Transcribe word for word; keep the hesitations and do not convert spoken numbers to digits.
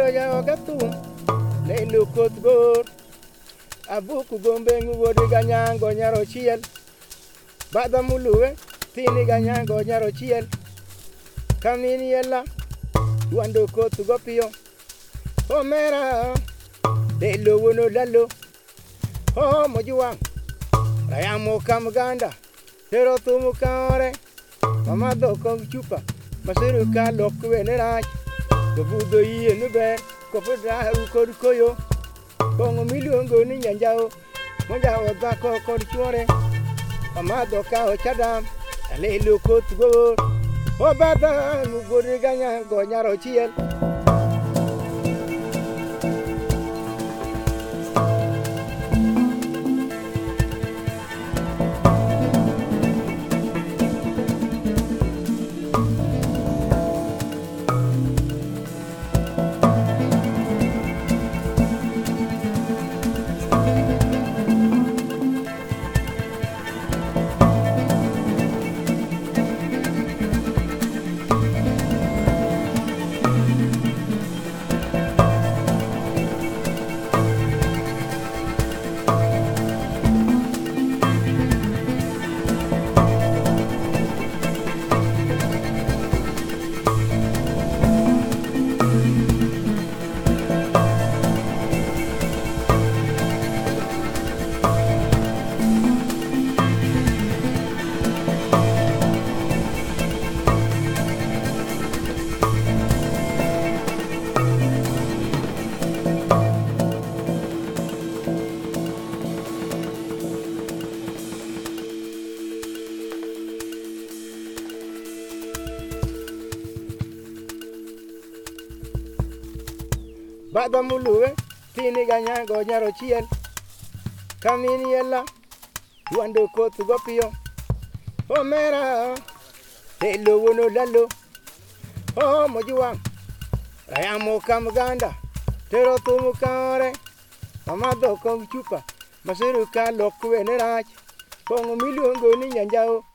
Elo ya ogatum, le lukot bor. Abuku gombe ngugode ganyango nyaro chiel. Bada muluwe, tini ganyango nyaro chiel. Kamini yella, wando kotu gopio. Omera, le lowo no lalo. Oh mojuwang, rayamo kamganda. Pero tumu kaore, mama doko chupa. Masiru ka lokwe ne rach. Gabudo iye nube, kopudra ukod koyo. Kongo miliongo ni nyanjao. Monjao bako kod chuore. Mama doka o chadam. Ale loko tugo. Obada ngugode ganya go nyaro chiel. Bada muluwe, tini ganyango nyaro chiel. Kamini yella, wando kotu gopio. Omera, le lowo no lalo. Oh mojuwang, rayamo kamganda. Pero tumu kaore, mama doko chupa. Masiru ka lokwe ne rach. Kongo miliongo ni nyanjao.